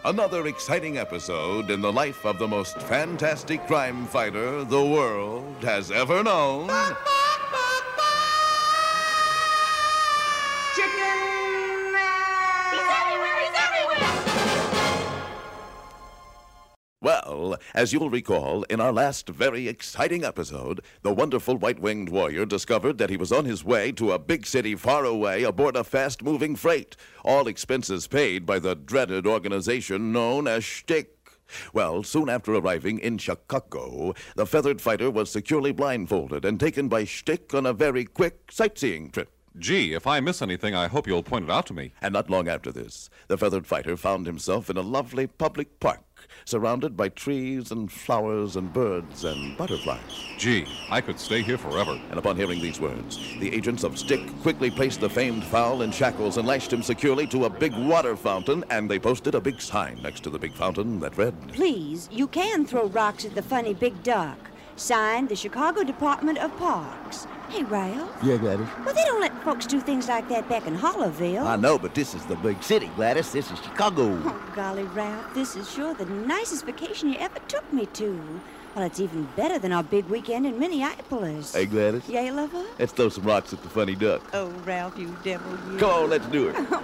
Another exciting episode in the life of the most fantastic crime fighter the world has ever known. Chicken Man! He's everywhere! He's everywhere! Well, as you'll recall, in our last very exciting episode, the wonderful white-winged warrior discovered that he was on his way to a big city far away aboard a fast-moving freight, all expenses paid by the dreaded organization known as Shtick. Well, soon after arriving in Chicago, the feathered fighter was securely blindfolded and taken by Shtick on a very quick sightseeing trip. Gee, if I miss anything, I hope you'll point it out to me. And not long after this, the feathered fighter found himself in a lovely public park, surrounded by trees and flowers and birds and butterflies. Gee, I could stay here forever. And upon hearing these words, the agents of Stick quickly placed the famed fowl in shackles and lashed him securely to a big water fountain, and they posted a big sign next to the big fountain that read, "Please, you can throw rocks at the funny big duck. Signed, the Chicago Department of Parks." Hey, Ralph. Yeah, Gladys. Well, they don't let folks do things like that back in Hollowville. I know, but this is the big city, Gladys. This is Chicago. Oh, golly, Ralph, this is sure the nicest vacation you ever took me to. Well, it's even better than our big weekend in Minneapolis. Hey, Gladys. Yay, lover? Let's throw some rocks at the funny duck. Oh, Ralph, you devil, you. Come on, let's do it. Oh,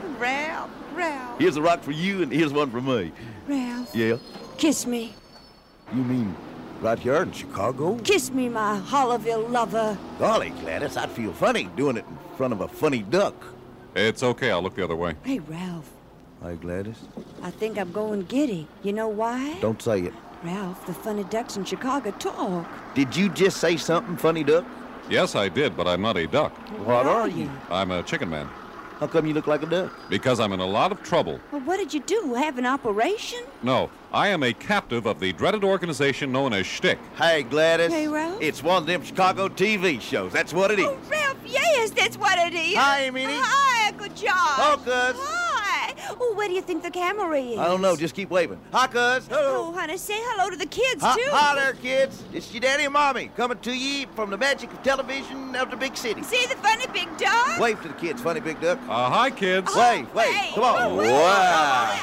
Ralph. Here's a rock for you, and here's one for me. Ralph. Yeah? Kiss me. You mean right here in Chicago? Kiss me, my Hollowville lover. Golly, Gladys, I'd feel funny doing it in front of a funny duck. It's okay, I'll look the other way. Hey, Ralph, Hi, Gladys. I think I'm going giddy. You know why? Don't say it. Ralph, the funny ducks in Chicago talk. Did you just say something, funny duck? Yes, I did, but I'm not a duck. What are you? I'm a chicken man. How come you look like a duck? Because I'm in a lot of trouble. Well, what did you do? Have an operation? No, I am a captive of the dreaded organization known as Shtick. Hey, Gladys. Hey, Ralph. It's one of them Chicago TV shows. That's what it is. Oh, Ralph, yes, that's what it is. Hi, Minnie. Hi, good job. Oh, cuz. Hi. Oh, where do you think the camera is? I don't know. Just keep waving. Hi, cuz. Oh, honey, say hello to the kids, too. Hi there, kids. It's your daddy and mommy coming to you from the magic of television of the big city. See the funny big dog? Wave to the kids, funny big duck. Hi, kids. Wave. hey. Come on. Oh, Wow.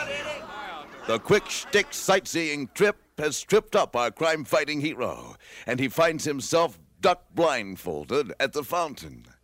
The quick Shtick sightseeing trip has tripped up our crime-fighting hero, and he finds himself duck blindfolded at the fountain.